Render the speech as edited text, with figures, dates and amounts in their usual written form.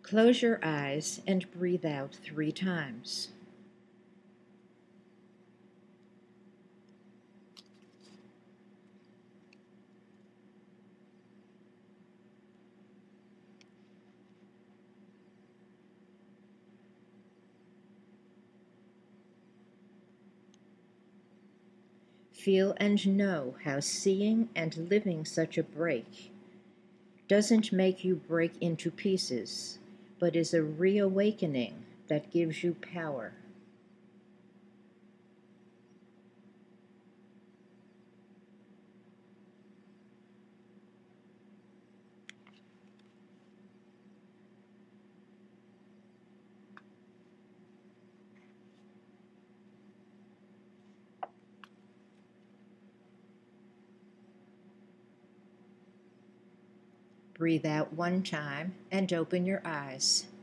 Close your eyes and breathe out 3 times. Feel and know how seeing and living such a break doesn't make you break into pieces, but is a reawakening that gives you power. Breathe out 1 time and open your eyes.